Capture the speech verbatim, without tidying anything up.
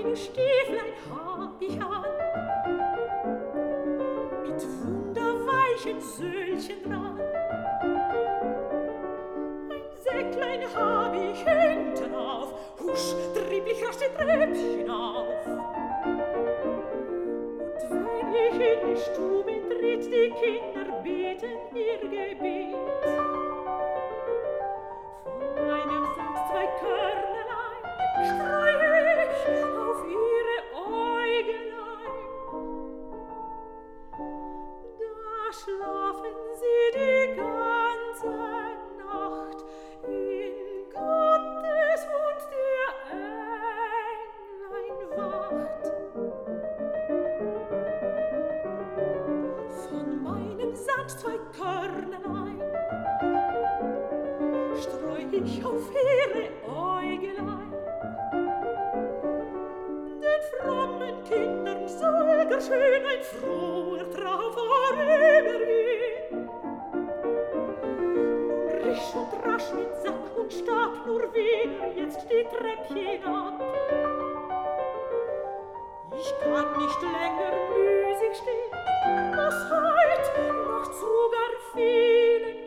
Kleine Stieflein hab ich an, mit wunderweichen Söhlchen dran. Ein Säcklein hab ich hinten auf, husch, trieb ich rasch die Treppchen auf. Und wenn ich in die Stube tritt, die Kinder beten ihr Gebet. Von meinem Sand zwei Körnerlein streu ich auf ihre Äugelein. Da schlafen sie die ganze Nacht in Gottes und der Englein wacht. Von meinem Sand zwei Körnerlein streu ich auf ihre Äugelein. Den frommen Kindern soll gar schön ein froher Traum vorübergehen. Nun risch und rasch mit Sack und Stab nur wieder jetzt die Treppchen ab. Ich kann nicht länger müßig stehen, muss heut noch zu gar vielen